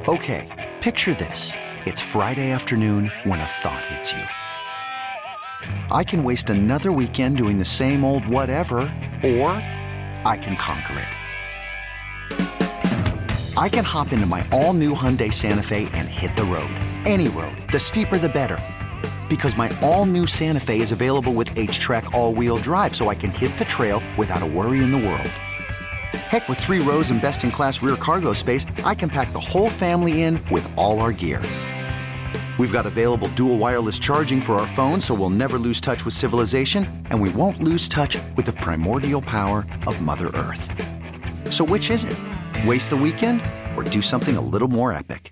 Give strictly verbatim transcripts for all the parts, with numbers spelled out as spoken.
Okay, picture this. It's Friday afternoon when a thought hits you. I can waste another weekend doing the same old whatever, or I can conquer it. I can hop into my all-new Hyundai Santa Fe and hit the road. Any road. The steeper, the better. Because my all-new Santa Fe is available with H-Track all-wheel drive, so I can hit the trail without a worry in the world. Heck, with three rows and best-in-class rear cargo space, I can pack the whole family in with all our gear. We've got available dual wireless charging for our phones, so we'll never lose touch with civilization, and we won't lose touch with the primordial power of Mother Earth. So which is it? Waste the weekend or do something a little more epic?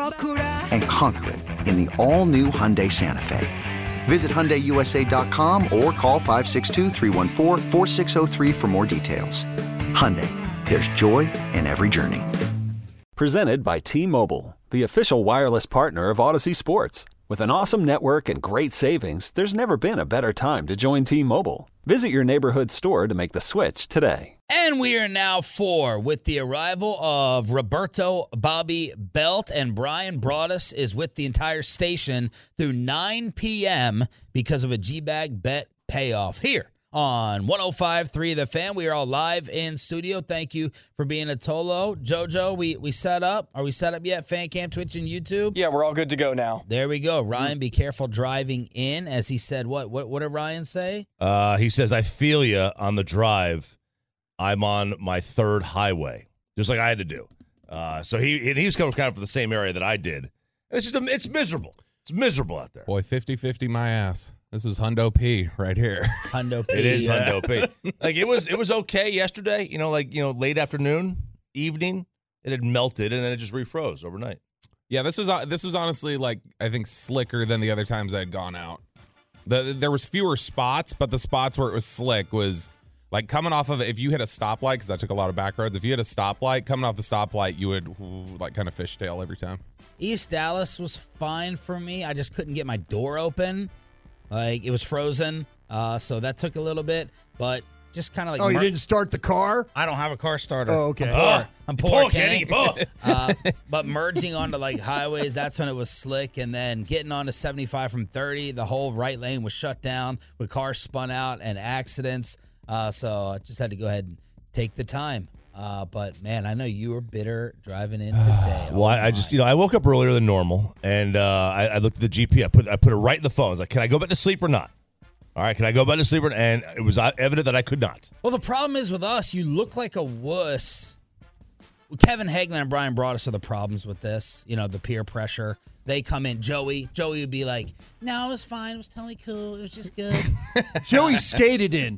And conquer it in the all-new Hyundai Santa Fe. Visit Hyundai U S A dot com or call five six two, three one four, four six zero three for more details. Hyundai, there's joy in every journey. Presented by T-Mobile, the official wireless partner of Odyssey Sports. With an awesome network and great savings, there's never been a better time to join T-Mobile. Visit your neighborhood store to make the switch today. And we are now four with the arrival of Roberto Bobby Belt, and Brian Broaddus is with the entire station through nine p.m. because of a G-Bag bet payoff here on one oh five point three The Fan. We are all live in studio. Thank you for being a Tolo. JoJo, we, we set up. Are we set up yet? Fan Cam, Twitch, and YouTube? Yeah, we're all good to go now. There we go. Ryan, be careful driving in. As he said, what What, what did Ryan say? Uh, he says, I feel you on the drive. I'm on my third highway, just like I had to do. Uh, so he and he was coming kind of from the same area that I did. It's just a, it's miserable. It's miserable out there. Boy, fifty-fifty my ass. This is Hundo P right here. Hundo P. It is yeah. Hundo P. Like it was, it was okay yesterday. You know, like you know, late afternoon, evening, it had melted and then it just refroze overnight. Yeah, this was this was honestly like I think slicker than the other times I had gone out. The there was fewer spots, but the spots where it was slick was like coming off of it. If you hit a stoplight, because I took a lot of back roads. If you hit a stoplight, coming off the stoplight, you would ooh, like kind of fishtail every time. East Dallas was fine for me. I just couldn't get my door open. Like, it was frozen, uh, so that took a little bit, but just kind of like... Oh, you mer- didn't start the car? I don't have a car starter. Oh, okay. I'm poor. Oh, I'm poor, poor Kenny. Kenny, uh, but merging onto, like, highways, that's when it was slick, and then getting onto seventy-five from thirty, the whole right lane was shut down with cars spun out and accidents, uh, so I just had to go ahead and take the time. Uh, but, man, I know you were bitter driving in today. Well, I, I just, you know, I woke up earlier than normal, and uh, I, I looked at the G P S. I put, I put it right in the phone. I was like, can I go back to sleep or not? All right, can I go back to sleep? Or, and it was evident that I could not. Well, the problem is with us, you look like a wuss. Kevin Hagelin and Brian Broaddus are the problems with this. You know, the peer pressure. They come in. Joey, Joey would be like, no, it was fine. It was totally cool. It was just good. Joey skated in.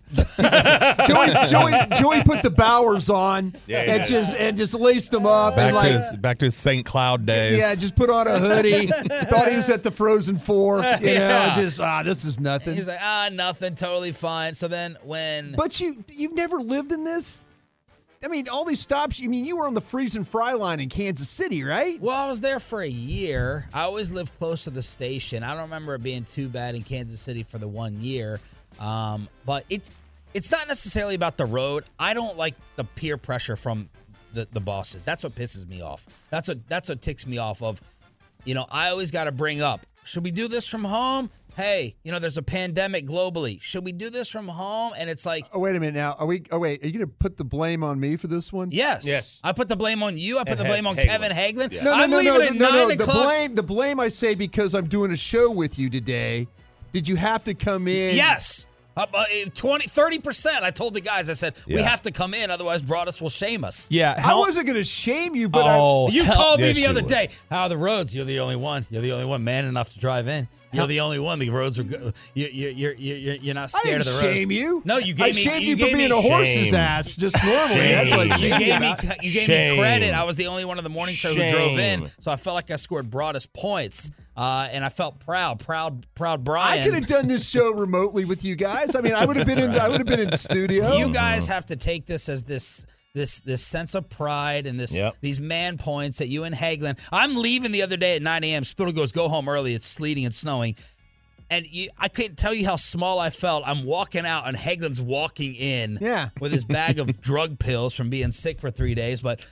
Joey, Joey, Joey put the Bowers on Yeah, and yeah. just and just laced them up Back and like to his, back to his Saint Cloud days. yeah, just put on a hoodie. Thought he was at the Frozen Four. You know, Yeah. just ah, this is nothing. He's like, ah, nothing. Totally fine. So then when... But you you've never lived in this. I mean, all these stops. I mean, you were on the freeze and fry line in Kansas City, right? Well, I was there for a year. I always lived close to the station. I don't remember it being too bad in Kansas City for the one year. Um, but it's it's not necessarily about the road. I don't like the peer pressure from the, the bosses. That's what pisses me off. That's what that's what ticks me off of. You know, I always got to bring up, should we do this from home? Hey, you know, there's a pandemic globally. Should we do this from home? And it's like, Oh, wait a minute now. Are we? Oh, wait. Are you going to put the blame on me for this one? yes. Yes. I put the blame on you. I put And the Ha- blame on Hagelin. Kevin Hagelin. Yeah. No, no, I'm no, leaving no, at no, no. nine The o'clock. blame, the blame. I say because I'm doing a show with you today. Did you have to come in? Yes. Uh, uh, twenty, thirty percent. I told the guys, I said, we Yeah. have to come in, otherwise Broaddus will shame us. Yeah, I how- wasn't going to shame you, but Oh, You hell- called me Yes, the you other would. day. How are the roads? You're the only one. You're the only one man enough to drive in. You're the only one. The roads are good. You, you, you're, you're, you're not I scared didn't of the roads. shame you. No, you gave I me. shamed you, gave for being me, a horse's Shame. ass just normally. That's what I Shame. shamed You you gave me. about. You gave Shame. me credit. I was the only one on the morning show who drove in, Shame. so I felt like I scored Broaddus points, uh, and I felt proud, proud, proud. Brian. I could have done this show remotely with you guys. I mean, I would have been in. I would have been in the studio. You guys have to take this as this this this sense of pride and this Yep. these man points that you and Hagelin. I'm leaving the other day at nine a.m. Spittle goes, go home early. It's sleeting and snowing. And you, I couldn't tell you how small I felt. I'm walking out, and Hagelin's walking in Yeah. with his bag of drug pills from being sick for three days. But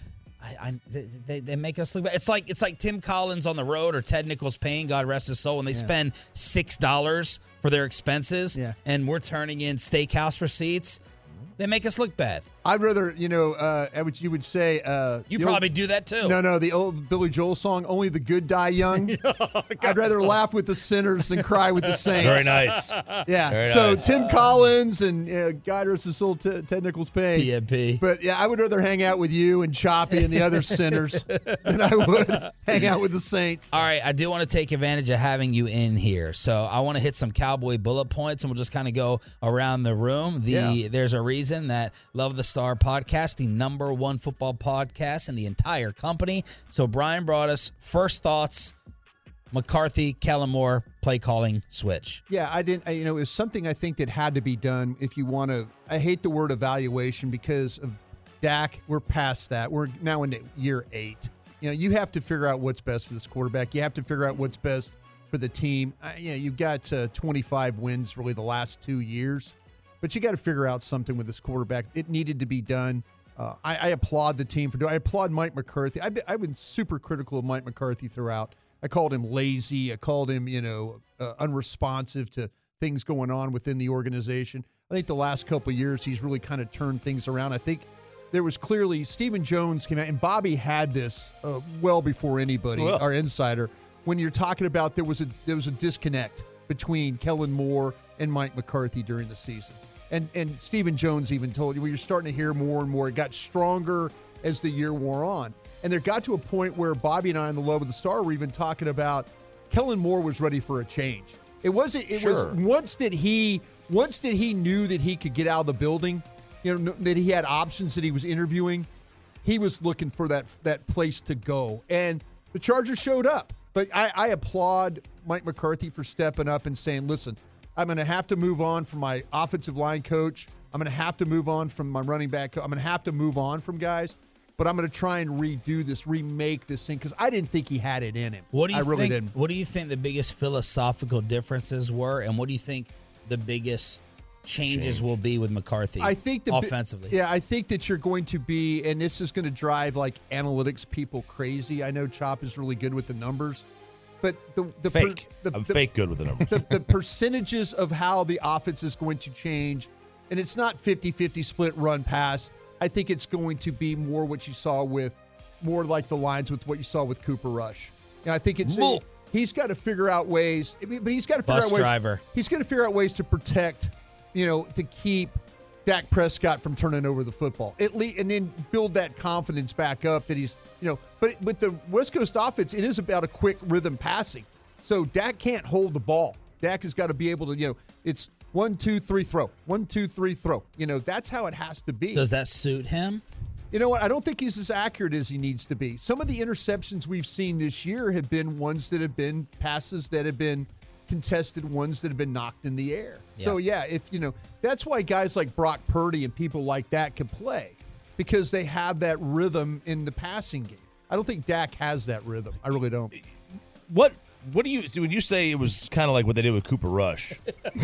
I, I they, they make us look bad. It's like it's like Tim Collins on the road or Ted Nichols Payne, God rest his soul, and they Yeah. spend six dollars for their expenses, Yeah. and we're turning in steakhouse receipts. They make us look bad. I'd rather, you know, uh, what you would say. Uh, You the probably old, do that too. No, no, the old Billy Joel song, "Only the Good Die Young." I'd rather laugh with the sinners than cry with the saints. Very nice. Yeah. Very so nice. Tim Collins and uh, God rest his soul, Ted Ted Nichols Payne. T M P. But yeah, I would rather hang out with you and Choppy and the other sinners than I would hang out with the saints. All right, I do want to take advantage of having you in here. So I want to hit some cowboy bullet points, and we'll just kind of go around the room. The Yeah. There's a reason that Love the Star podcast, the number one football podcast in the entire company. So Brian brought us first thoughts, McCarthy, Kellen Moore, play calling switch. Yeah, I didn't. I, you know, it was something I think that had to be done. If you want to, I hate the word evaluation because of Dak. We're past that. We're now into year eight. You know, you have to figure out what's best for this quarterback. You have to figure out what's best for the team. I, you know, you've got uh, twenty-five wins really the last two years, but you got to figure out something with this quarterback. It needed to be done. Uh, I, I applaud the team for doing. I applaud Mike McCarthy. I've been, I've been super critical of Mike McCarthy throughout. I called him lazy. I called him, you know, uh, unresponsive to things going on within the organization. I think the last couple of years he's really kind of turned things around. I think there was clearly Stephen Jones came out, and Bobby had this uh, well before anybody, Well. our insider. When you're talking about there was a there was a disconnect between Kellen Moore and Mike McCarthy during the season. And and Stephen Jones even told you, well, you're starting to hear more and more. It got stronger as the year wore on. And there got to a point where Bobby and I on the Love of the Star were even talking about Kellen Moore was ready for a change. It wasn't, it was Sure. once that he, once that he knew that he could get out of the building, you know, that he had options that he was interviewing, he was looking for that, that place to go. And the Chargers showed up. But I, I applaud Mike McCarthy for stepping up and saying, listen, I'm going to have to move on from my offensive line coach. I'm going to have to move on from my running back coach. I'm going to have to move on from guys, but I'm going to try and redo this, remake this thing, because I didn't think he had it in him. What do you I really think? didn't. What do you think the biggest philosophical differences were, and what do you think the biggest changes Change. will be with McCarthy? I think the bi- offensively. yeah, I think that you're going to be, and this is going to drive like analytics people crazy. I know Chop is really good with the numbers, but the the per- Fake. the, I'm the, fake good with the numbers. the, the percentages of how the offense is going to change, and it's not fifty-fifty split run pass. I think it's going to be more what you saw with, more like the lines with what you saw with Cooper Rush. And I think it's Bull. he's got to figure out ways, I mean, but he's got to figure Bus out ways. driver. He's going to figure out ways to protect, you know, to keep Dak Prescott from turning over the football. At least, and then build that confidence back up that he's, you know, but with the West Coast offense, it is about a quick rhythm passing. So Dak can't hold the ball. Dak has got to be able to, you know, it's one, two, three, throw. One, two, three, throw. You know, that's how it has to be. Does that suit him? You know what? I don't think he's as accurate as he needs to be. Some of the interceptions we've seen this year have been ones that have been passes that have been contested, ones that have been knocked in the air. Yeah. So, yeah, if, you know, that's why guys like Brock Purdy and people like that can play, because they have that rhythm in the passing game. I don't think Dak has that rhythm. I really don't. What What do you when you say it was kind of like what they did with Cooper Rush?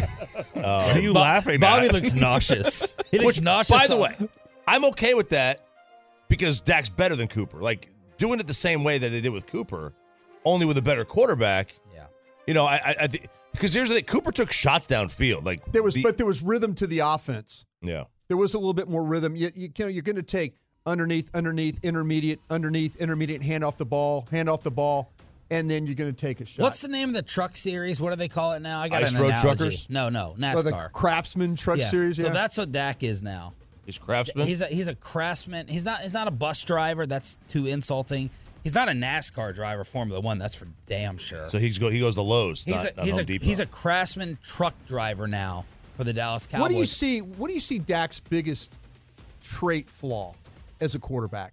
What are you Bo- laughing Bobby at? looks nauseous. He looks Which, nauseous. by the way, I'm okay with that because Dak's better than Cooper. Like doing it the same way that they did with Cooper, only with a better quarterback. Yeah. You know, I, I, I think because here's the thing: Cooper took shots downfield. Like There was, the- but there was rhythm to the offense. yeah. There was a little bit more rhythm. You, you, you know, you're going to take underneath, underneath, intermediate, underneath, intermediate, hand off the ball, hand off the ball, and then you're going to take a shot. What's the name of the truck series? What do they call it now? I got Ice an Road analogy. Truckers? No, no, Oh, NASCAR. the Craftsman Truck yeah. Series? Yeah. So that's what Dak is now. He's craftsman. He's a he's a craftsman. He's not he's not a bus driver. That's too insulting. He's not a NASCAR driver, Formula One. That's for damn sure. so he's go he goes to Lowe's. he's not, a not he's Home a Depot. he's a craftsman truck driver now for the Dallas Cowboys. What do you see? What do you see Dak's biggest trait flaw as a quarterback?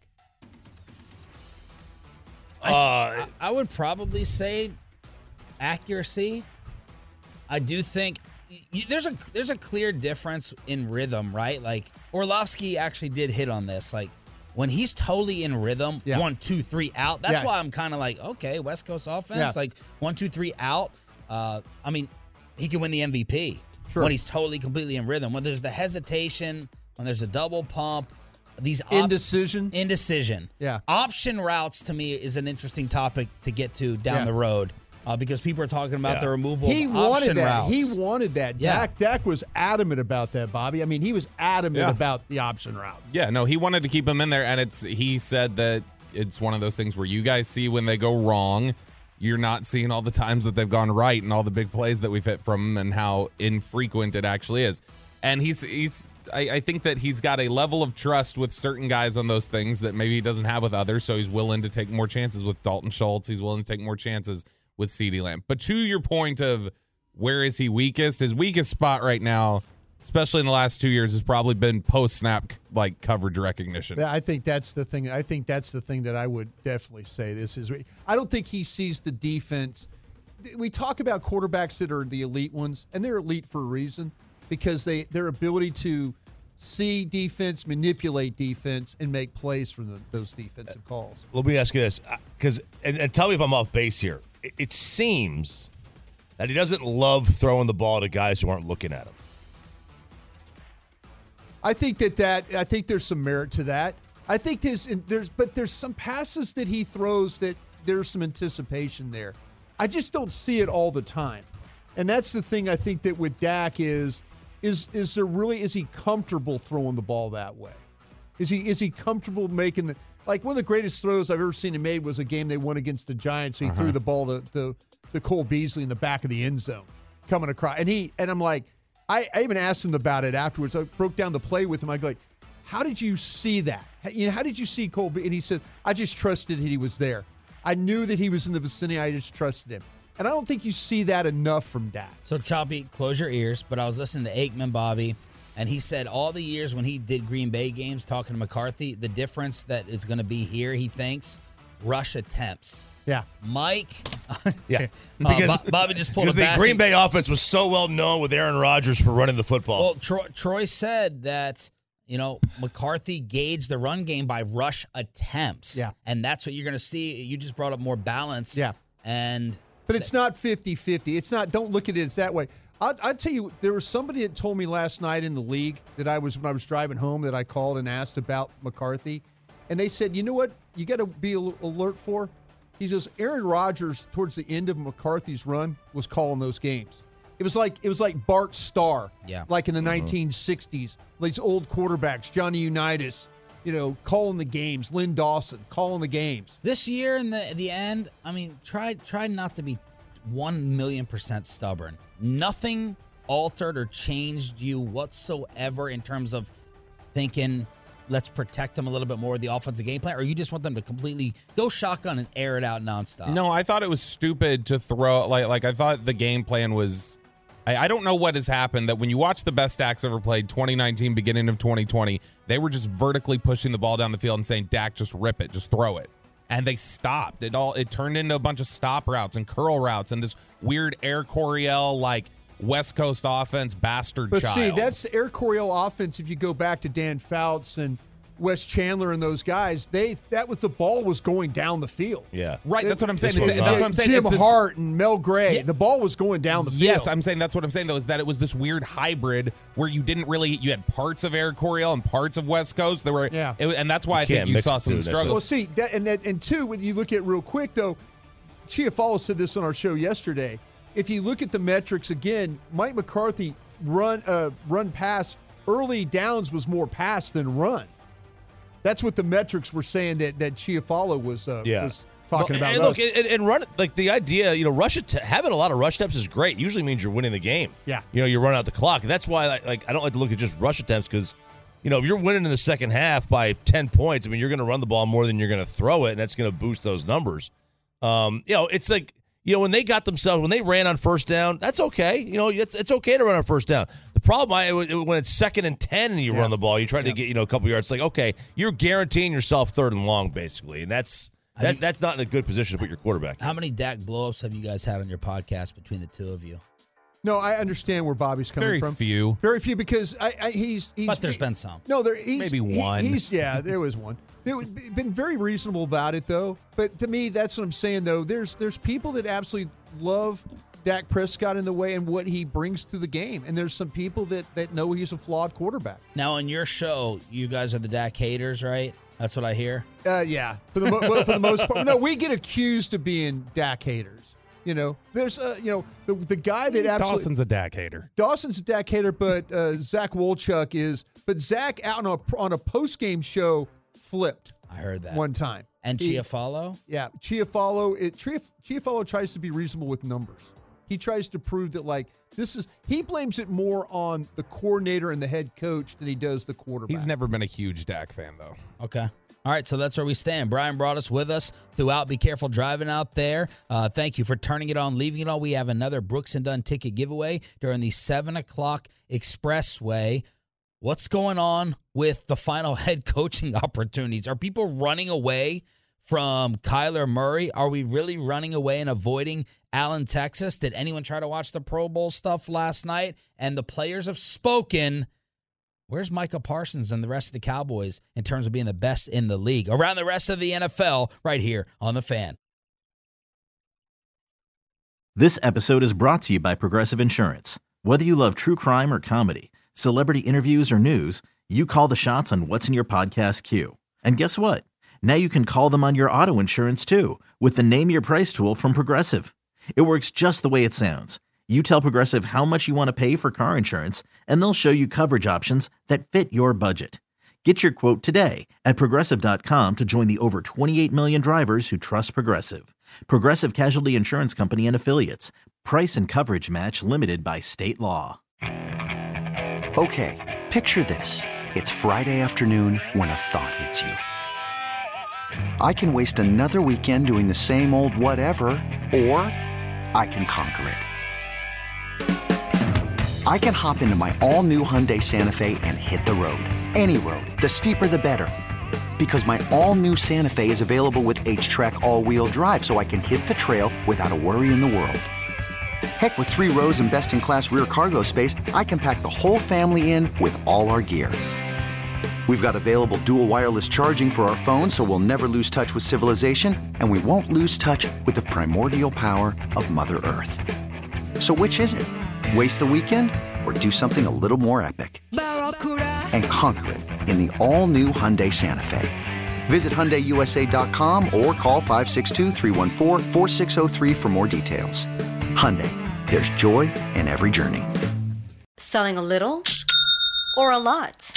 Uh, I would probably say accuracy. I do think y- there's a there's a clear difference in rhythm, right? Like Orlovsky actually did hit on this. Like when he's totally in rhythm, Yeah. one, two, three, out. That's Yeah. why I'm kind of like, okay, West Coast offense, Yeah. like one, two, three, out. Uh, I mean, he can win the M V P Sure. when he's totally, completely in rhythm. When there's the hesitation, when there's a double pump, these op- Indecision. Indecision. Yeah. Option routes to me is an interesting topic to get to down Yeah. the road uh, because people are talking about Yeah. the removal He of wanted option that. routes. He wanted that. Yeah. Dak, Dak was adamant about that, Bobby. I mean, he was adamant Yeah. about the option routes. Yeah, no, he wanted to keep him in there, and it's he said that it's one of those things where you guys see when they go wrong. You're not seeing all the times that they've gone right and all the big plays that we've hit from them and how infrequent it actually is. And he's he's I, I think that he's got a level of trust with certain guys on those things that maybe he doesn't have with others. So he's willing to take more chances with Dalton Schultz. He's willing to take more chances with CeeDee Lamb. But to your point of where is he weakest, his weakest spot right now, especially in the last two years, has probably been post-snap like coverage recognition. Yeah, I think that's the thing. I think that's the thing that I would definitely say. This is. I don't think he sees the defense. We talk about quarterbacks that are the elite ones, and they're elite for a reason because they their ability to see defense, manipulate defense, and make plays from the, those defensive calls. Let me ask you this, because and, and tell me if I'm off base here. It, it seems that he doesn't love throwing the ball to guys who aren't looking at him. I think that that I think there's some merit to that. I think there's there's but there's some passes that he throws that there's some anticipation there. I just don't see it all the time, and that's the thing. I think that with Dak is is is there really is he comfortable throwing the ball that way? Is he is he comfortable making the like one of the greatest throws I've ever seen him made was a game they won against the Giants. He uh-huh. threw the ball to, to to Cole Beasley in the back of the end zone, coming across, and he and I'm like. I, I even asked him about it afterwards. I broke down the play with him. I go, like, how did you see that? You know, how did you see Cole? And he said, I just trusted that he was there. I knew that he was in the vicinity. I just trusted him. And I don't think you see that enough from Dak. So, Choppy, close your ears. But I was listening to Aikman, Bobby, and he said all the years when he did Green Bay games talking to McCarthy, the difference that is going to be here, he thinks, rush attempts. Yeah. Mike. Yeah. Because uh, Bobby just pulled because a the Bassey. Green Bay offense was so well known with Aaron Rodgers for running the football. Well, Troy, Troy said that, you know, McCarthy gauged the run game by rush attempts. Yeah. And that's what you're going to see. You just brought up more balance. Yeah. And But it's not fifty-fifty. It's not, don't look at it as that way. I'll, I'll tell you, there was somebody that told me last night in the league that I was, when I was driving home, that I called and asked about McCarthy. And they said, you know what you got to be alert for? He says Aaron Rodgers towards the end of McCarthy's run was calling those games. It was like it was like Bart Starr, yeah. like in the nineteen sixties. These old quarterbacks, Johnny Unitas, you know, calling the games. Lynn Dawson calling the games. This year in the the end, I mean, try try not to be one million percent stubborn. Nothing altered or changed you whatsoever in terms of thinking, let's protect them a little bit more with the offensive game plan, or you just want them to completely go shotgun and air it out nonstop? No, I thought it was stupid to throw like like I thought the game plan was. I, I don't know what has happened that when you watch the best Dak's ever played, twenty nineteen, beginning of twenty twenty, they were just vertically pushing the ball down the field and saying, Dak, just rip it, just throw it. And they stopped. It all it turned into a bunch of stop routes and curl routes and this weird Air Coryell like West Coast offense bastard but child. see, that's the Air Coryell offense. If you go back to Dan Fouts and Wes Chandler and those guys, they that was the ball was going down the field. Yeah, right. That's what I'm saying. It's, It's, that's what I'm saying. Jim It's this, Hart and Mel Gray, Yeah. the ball was going down the field. Yes, I'm saying that's what I'm saying though is that it was this weird hybrid where you didn't really you had parts of Air Coryell and parts of West Coast. There were Yeah. it, and that's why You I think can't you mix saw the some two, struggles. Well, see, that, and that, and two, when you look at real quick though, Chiafalo said this on our show yesterday. If you look at the metrics again, Mike McCarthy run uh, run pass early downs was more pass than run. That's what the metrics were saying that that Chiafalo was uh, Yeah. was talking Well, about. And look, us. and, and run like the idea, you know, rush it having a lot of rush attempts is great. Usually means you're winning the game. Yeah. you know, you run out the clock. And that's why, like, like, I don't like to look at just rush attempts because, you know, if you're winning in the second half by ten points, I mean, you're going to run the ball more than you're going to throw it, and that's going to boost those numbers. Um, you know, it's like. You know, when they got themselves, when they ran on first down, that's okay. You know, it's it's okay to run on first down. The problem, I, when it's second and ten and you Yeah. run the ball, you try Yeah. to get, you know, a couple yards. It's like, okay, you're guaranteeing yourself third and long, basically. And that's that, you- that's not in a good position to put your quarterback in. How many Dak blowups have you guys had on your podcast between the two of you? No, I understand where Bobby's coming Very from. few. Very few, because I, I he's he's. But there's he- been some. No, there he's Maybe he- one. he's yeah, there was one. They've been very reasonable about it though. But to me, that's what I'm saying though. There's there's people that absolutely love Dak Prescott in the way and what he brings to the game. And there's some people that, that know he's a flawed quarterback. Now, on your show, you guys are the Dak haters, right? That's what I hear. Uh, yeah, for the, mo- well, for the most part. No, we get accused of being Dak haters. You know, there's, uh, you know, the, the guy that absolutely. Dawson's a Dak hater. Dawson's a Dak hater, but uh, Zach Wolchuk is. But Zach out on a, on a post-game show flipped. I heard that. One time. And He- Chiafalo? Yeah, Chiafalo. It Chiaf- Chiafalo tries to be reasonable with numbers. He tries to prove that, like, this is. He blames it more on the coordinator and the head coach than he does the quarterback. He's never been a huge Dak fan, though. Okay. All right, so that's where we stand. Brian brought us with us throughout. Be careful driving out there. Uh, thank you for turning it on, leaving it on. We have another Brooks and Dunn ticket giveaway during the seven o'clock expressway. What's going on with the final head coaching opportunities? Are people running away from Kyler Murray? Are we really running away and avoiding Allen, Texas? Did anyone try to watch the Pro Bowl stuff last night? And the players have spoken. Where's Micah Parsons and the rest of the Cowboys in terms of being the best in the league? Around the rest of the N F L, right here on The Fan. This episode is brought to you by Progressive Insurance. Whether you love true crime or comedy, celebrity interviews or news, you call the shots on what's in your podcast queue. And guess what? Now you can call them on your auto insurance too with the Name Your Price tool from Progressive. It works just the way it sounds. You tell Progressive how much you want to pay for car insurance, and they'll show you coverage options that fit your budget. Get your quote today at Progressive dot com to join the over twenty-eight million drivers who trust Progressive. Progressive Casualty Insurance Company and Affiliates. Price and coverage match limited by state law. Okay, picture this. It's Friday afternoon when a thought hits you. I can waste another weekend doing the same old whatever, or I can conquer it. I can hop into my all-new Hyundai Santa Fe and hit the road. Any road. The steeper, the better. Because my all-new Santa Fe is available with H-Track all-wheel drive, so I can hit the trail without a worry in the world. Heck, with three rows and best-in-class rear cargo space, I can pack the whole family in with all our gear. We've got available dual wireless charging for our phones, so we'll never lose touch with civilization, and we won't lose touch with the primordial power of Mother Earth. So which is it? Waste the weekend or do something a little more epic? And conquer it in the all-new Hyundai Santa Fe. Visit Hyundai U S A dot com or call five six two, three one four, four six zero three for more details. Hyundai, there's joy in every journey. Selling a little or a lot?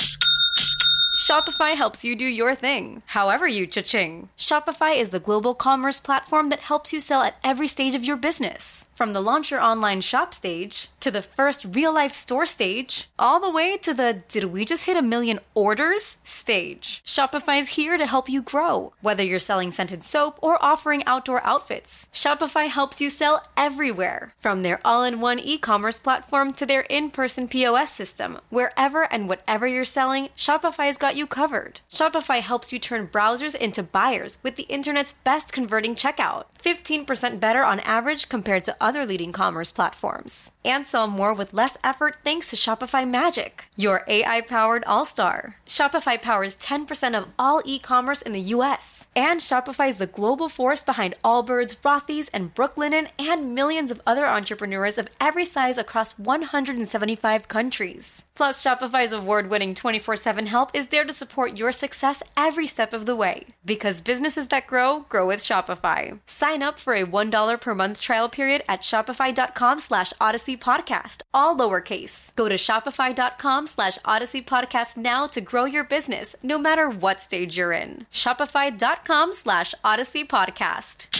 Shopify helps you do your thing, however you cha-ching. Shopify is the global commerce platform that helps you sell at every stage of your business. From the launch your online shop stage, to the first real-life store stage, all the way to the did we just hit a million orders stage. Shopify's here to help you grow. Whether you're selling scented soap or offering outdoor outfits, Shopify helps you sell everywhere. From their all-in-one e-commerce platform to their in-person P O S system, wherever and whatever you're selling, Shopify's got you covered. Shopify helps you turn browsers into buyers with the internet's best converting checkout. fifteen percent better on average compared to other leading commerce platforms. And sell more with less effort thanks to Shopify Magic, your A I-powered all-star. Shopify powers ten percent of all e-commerce in the U S. And Shopify is the global force behind Allbirds, Rothy's, and Brooklinen, and millions of other entrepreneurs of every size across one hundred seventy-five countries. Plus, Shopify's award-winning twenty-four seven help is there to support your success every step of the way. Because businesses that grow, grow with Shopify. Sign up for a one dollar per month trial period at shopify.com slash Odyssey Podcast, all lowercase. Go to shopify.com slash Odyssey Podcast now to grow your business, no matter what stage you're in. Shopify.com slash Odyssey Podcast.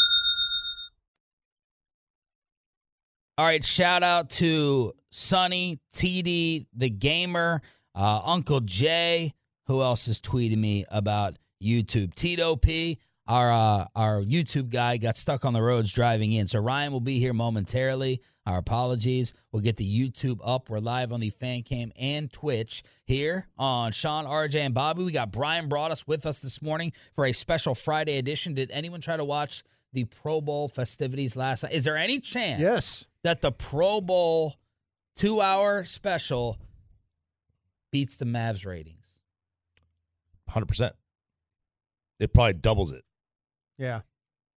All right, shout out to Sonny, T D, the gamer, uh, Uncle Jay. Who else is tweeting me about YouTube? Tito P, our uh, our YouTube guy, got stuck on the roads driving in. So Ryan will be here momentarily. Our apologies. We'll get the YouTube up. We're live on the Fan Cam and Twitch here on Sean, R J, and Bobby. We got Brian brought us with us this morning for a special Friday edition. Did anyone try to watch the Pro Bowl festivities last night? Is there any chance Yes. that the Pro Bowl two-hour special beats the Mavs ratings? one hundred percent. It probably doubles it. Yeah.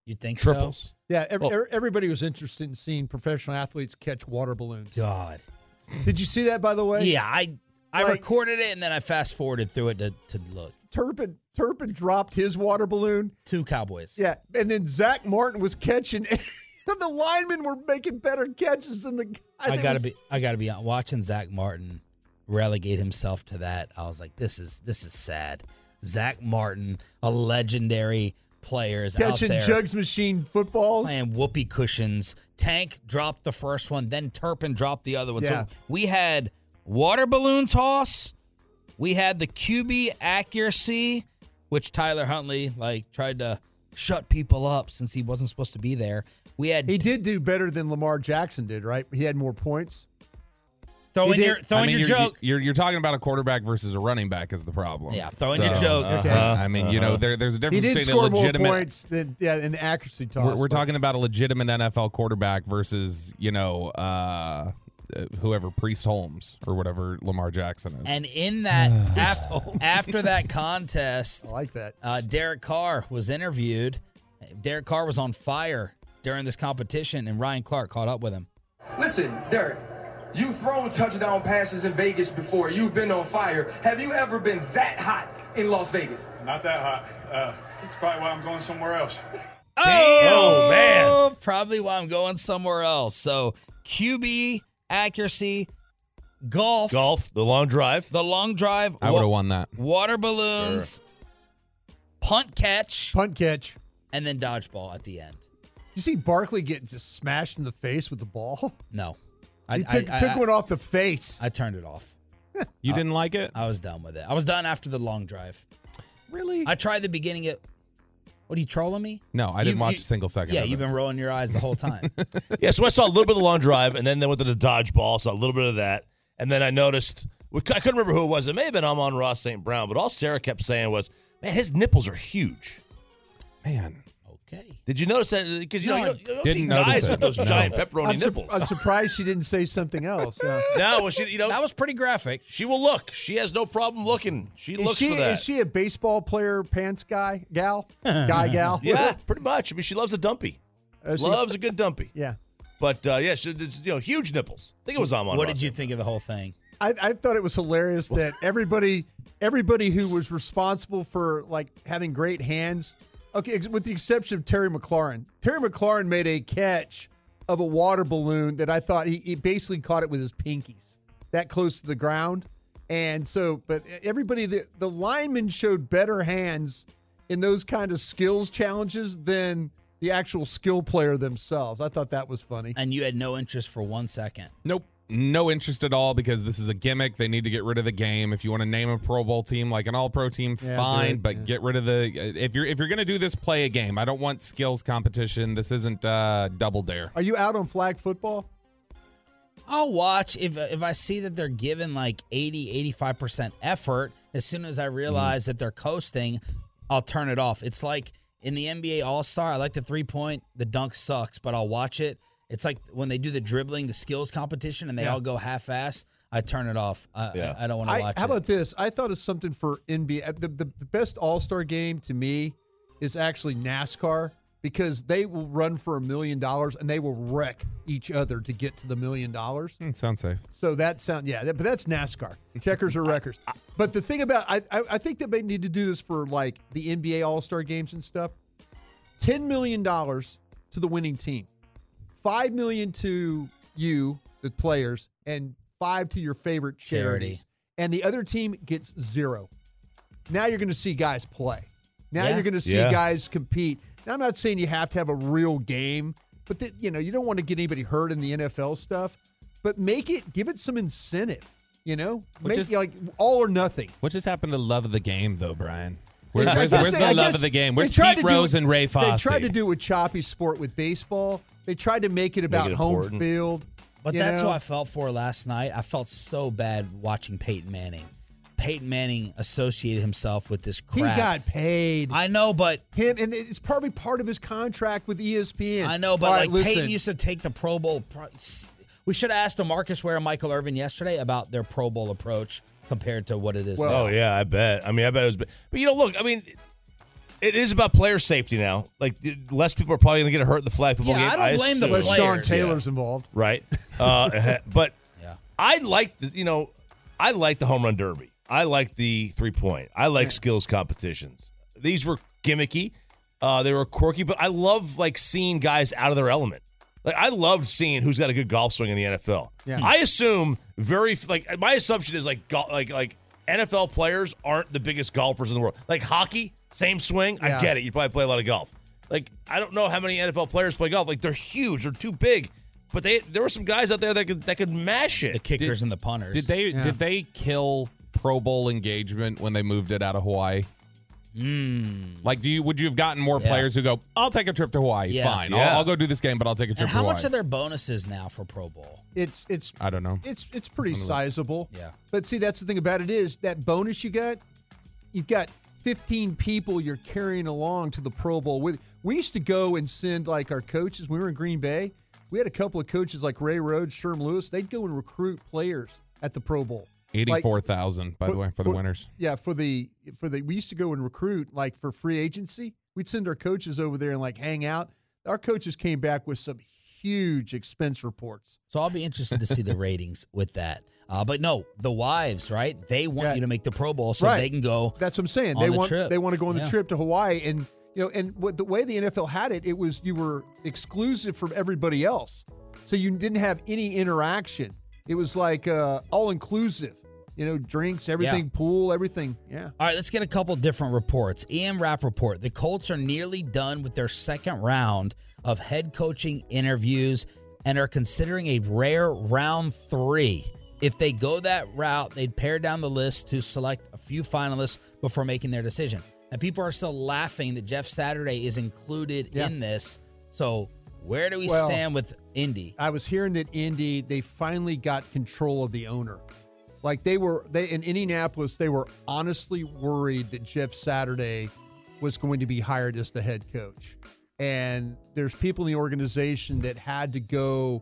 You think triples. so? Yeah, every, Well- everybody was interested in seeing professional athletes catch water balloons. God. Did you see that, by the way? Yeah, I I Like- recorded it and then I fast forwarded through it to, to look. Turpin Turpin dropped his water balloon. Two Cowboys. Yeah, and then Zach Martin was catching. The linemen were making better catches than the. I, think it gotta was- be. I gotta be on watching Zach Martin relegate himself to that. I was like, this is this is sad. Zach Martin, a legendary player, is out catching there Jugs Machine footballs. playing whoopee cushions. Tank dropped the first one, then Turpin dropped the other one. Yeah. So we had water balloon toss. We had the Q B accuracy, which Tyler Huntley like tried to shut people up since he wasn't supposed to be there. We had He did do better than Lamar Jackson did, right? He had more points. throw he in did- your throw I in mean, your you're, joke. You're, you're talking about a quarterback versus a running back is the problem. Yeah, throw in your joke. Okay. Uh, I mean, you know, there, there's a He difference did between a score more legitimate. points than yeah in the accuracy toss. We're, we're but- talking about a legitimate N F L quarterback versus, you know, uh, uh, whoever, Priest Holmes or whatever Lamar Jackson is. And in that, af- after that contest, I like that. uh, Derek Carr was interviewed. Derek Carr was on fire during this competition, and Ryan Clark caught up with him. Listen, Derek, you've thrown touchdown passes in Vegas before. You've been on fire. Have you ever been that hot in Las Vegas? Not that hot. Uh, it's probably why I'm going somewhere else. Oh, man. Probably why I'm going somewhere else. So Q B accuracy, golf, Golf, the long drive. the long drive. I would have won that. Water balloons, punt catch, Punt catch. and then dodgeball at the end. You see Barkley get just smashed in the face with the ball. No, I He took, I, took I, one off the face. I turned it off. You didn't like it? I was done with it. I was done after the long drive. Really? I tried the beginning of. What are you trolling me? No, I didn't You- watch you- a single second Yeah, of you've it. been rolling your eyes the whole time. Yeah, so I saw a little bit of the long drive, and then they went to the dodgeball, saw a little bit of that. And then I noticed, I couldn't remember who it was. It may have been Amon-Ra Saint Brown, but all Sarah kept saying was, man, his nipples are huge. Man. Okay. Did you notice that? Because you, know, No, you don't, you don't didn't see notice guys it. with those No. giant pepperoni I'm, sur- nipples. I'm surprised she didn't say something else. Yeah. No, well, she, you know, That was pretty graphic. she will look. She has no problem looking. She Is looks she for that. is she a baseball player pants guy gal guy gal? Yeah, pretty much. I mean, she loves a dumpy. Uh, she- Loves a good dumpy. yeah. But uh, yeah, she, it's, you know, huge nipples. I think it was Amon. What did you think of the whole thing? I, I thought it was hilarious that everybody everybody who was responsible for like having great hands, okay, ex- with the exception of Terry McLaurin. Terry McLaurin made a catch of a water balloon that I thought he, he basically caught it with his pinkies, that close to the ground. And so, but everybody, the, the linemen showed better hands in those kind of skills challenges than the actual skill player themselves. I thought that was funny. And you had no interest for one second. Nope. No interest at all because this is a gimmick. They need to get rid of the game. If you want to name a Pro Bowl team like an All-Pro team, Yeah, fine, do it, but yeah. get rid of the. If you're if you're gonna do this, play a game. I don't want skills competition. This isn't uh, Double Dare. Are you out on flag football? I'll watch if if I see that they're giving like eighty, eighty-five percent effort. As soon as I realize that they're coasting, I'll turn it off. It's like in the N B A All-Star, I like the three-point, the dunk sucks, but I'll watch it. It's like when they do the dribbling, the skills competition, and they Yeah. all go half-ass, I turn it off. I, Yeah. I, I don't want to I, watch how it. about this? I thought of something for N B A. The, the, the best All-Star game to me is actually NASCAR because they will run for a million dollars and they will wreck each other to get to the million dollars. Hmm, sounds safe. So that sound yeah, that, but that's NASCAR. Checkers or wreckers. But the thing about I, I I think that they need to do this for like the N B A All-Star games and stuff. Ten million dollars to the winning team, five million to you, the players, and five to your favorite charities. Charity. And the other team gets zero. Now you're going to see guys play. Now Yeah. you're going to see Yeah. guys compete. Now I'm not saying you have to have a real game, but that you know you don't want to get anybody hurt in the N F L stuff. But make it, give it some incentive. You know, Which make is- like all or nothing. What just happened to love of the game, though, Brian? Where's, I where's, guess where's they- the I love guess of the game? they Where's tried Pete to do- Rose and Ray Fosse? They tried to do with choppy sport with baseball. They tried to make it about it home important. field. But you that's know? what I felt for last night. I felt so bad watching Peyton Manning. Peyton Manning associated himself with this He crap. got paid. I know, but Him, and it's probably part of his contract with E S P N. I know, but All like right, listen, Peyton used to take the Pro Bowl. Pro- we should have asked DeMarcus Ware and Michael Irvin yesterday about their Pro Bowl approach compared to what it is Well, now. Oh yeah, I bet. I mean, I bet it was. But you know, look, I mean, It is about player safety now. Like, less people are probably going to get hurt in the flag football Yeah, game. I don't blame the But players. Sean Taylor's involved. Right. Uh, but Yeah. I like the, you know, I like the home run derby. I like the three point. I like skills competitions. These were gimmicky. Uh, they were quirky, but I love like seeing guys out of their element. Like I loved seeing who's got a good golf swing in the N F L. Yeah. I assume very like my assumption is like go, like like N F L players aren't the biggest golfers in the world. Like hockey, same swing. Yeah. I get it. You probably play a lot of golf. Like I don't know how many N F L players play golf. Like they're huge. They're too big. But they there were some guys out there that could that could mash The it. kickers Did- and the punters. Did they Yeah. did they kill Pro Bowl engagement when they moved it out of Hawaii? Mm. Like, do you would you have gotten more Yeah. players who go, I'll take a trip to Hawaii? Yeah. Fine, Yeah. I'll, I'll go do this game, but I'll take a trip And to how Hawaii. much are their bonuses now for Pro Bowl? It's it's I don't know. it's it's pretty sizable. Yeah. But see, that's the thing about it is that bonus you got, you've got fifteen people you're carrying along to the Pro Bowl with. We used to go and send like our coaches when we were in Green Bay. We had a couple of coaches like Ray Rhodes, Sherm Lewis. They'd go and recruit players at the Pro Bowl. Eighty-four thousand, by the way, for the winners. Yeah, for the for the we used to go and recruit like for free agency. We'd send our coaches over there and like hang out. Our coaches came back with some huge expense reports. So I'll be interested to see the ratings with that. Uh, but no, the wives, right? They want Yeah. you to make the Pro Bowl so Right. they can go. That's what I'm saying. on They the want trip. they want to go on the Yeah. trip to Hawaii, and you know, and what the way the N F L had it, it was you were exclusive from everybody else, so you didn't have any interaction. It was like uh, all inclusive. You know, drinks, everything, Yeah. pool, everything. Yeah. All right, let's get a couple different reports. Ian Rappaport, the Colts are nearly done with their second round of head coaching interviews and are considering a rare round three. If they go that route, they'd pare down the list to select a few finalists before making their decision. And people are still laughing that Jeff Saturday is included Yeah. in this. So where do we Well, stand with Indy? I was hearing that Indy, they finally got control of the owner. Like they were, they in Indianapolis, they were honestly worried that Jeff Saturday was going to be hired as the head coach. And there's people in the organization that had to go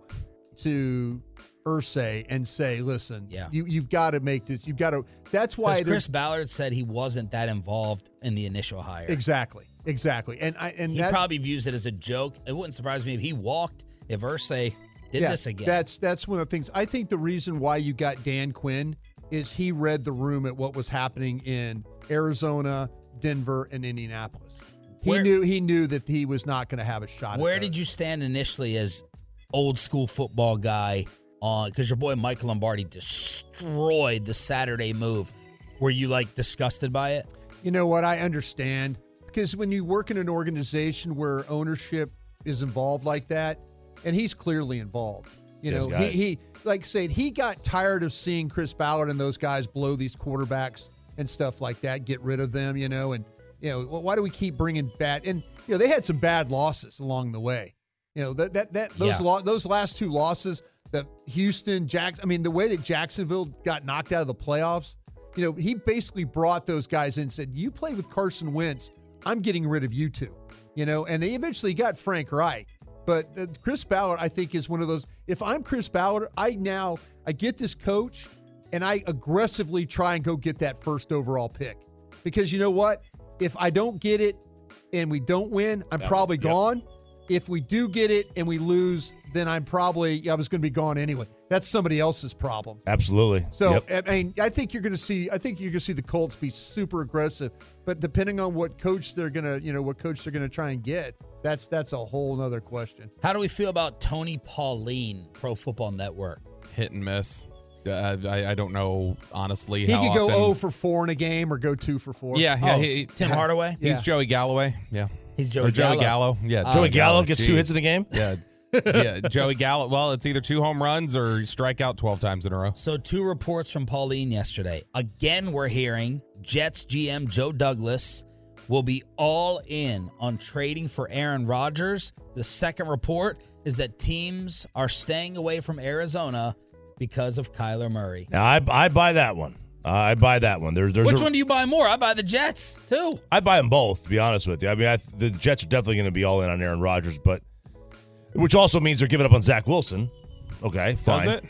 to Irsay and say, listen, Yeah. you, you've got to make this, you've got to, that's why Because there's Chris Ballard said he wasn't that involved in the initial hire. exactly, exactly. And I, and He that, probably views it as a joke. It wouldn't surprise me if he walked, if Irsay did yeah, this again. That's that's one of the things. I think the reason why you got Dan Quinn is he read the room at what was happening in Arizona, Denver, and Indianapolis. He Where- knew he knew that he was not going to have a shot. Where at did those. you stand initially as old school football guy on? Because your boy Michael Lombardi destroyed the Saturday move. Were you like disgusted by it? You know what? I understand because when you work in an organization where ownership is involved like that, and he's clearly involved. You Yes, know, he, guys. he like saying he got tired of seeing Chris Ballard and those guys blow these quarterbacks and stuff like that, get rid of them, you know, and, you know, well, why do we keep bringing bad? And, you know, they had some bad losses along the way. You know, that, that, that, those, Yeah. lo- those last two losses, the Houston, Jacks, I mean, the way that Jacksonville got knocked out of the playoffs, you know, he basically brought those guys in and said, you play with Carson Wentz, I'm getting rid of you two, you know, and they eventually got Frank Reich. But uh, Chris Ballard, I think, is one of those. If I'm Chris Ballard, I now I get this coach, and I aggressively try and go get that first overall pick, because you know what? If I don't get it and we don't win, I'm Yep, probably yep. gone. If we do get it and we lose, then I'm probably I was going to be gone anyway. That's somebody else's problem. Absolutely. So Yep. I mean, I think you're going to see. I think you're going to see the Colts be super aggressive, but depending on what coach they're going to, you know, what coach they're going to try and get, that's that's a whole nother question. How do we feel about Tony Pauline, Pro Football Network? Hit and miss. Uh, I, I don't know, honestly, He how could go often- oh for four in a game or go two for four. Yeah, yeah. Oh, he, Tim Hardaway? He's Yeah. Joey Galloway. Yeah. He's Joey or Joey Gallo. Gallo. Yeah. Uh, Joey Gallo gets two Jeez. hits in the game. Yeah. yeah. Joey Gallo. Well, it's either two home runs or you strike out twelve times in a row. So two reports from Pauline yesterday. Again, we're hearing Jets G M Joe Douglas will be all in on trading for Aaron Rodgers. The second report is that teams are staying away from Arizona because of Kyler Murray. Now I I buy that one. I buy that one. There, there's Which a, one do you buy more? I buy the Jets, too. I buy them both. To be honest with you, I mean, I, the Jets are definitely going to be all in on Aaron Rodgers, but which also means they're giving up on Zach Wilson. Okay, fine. Does it?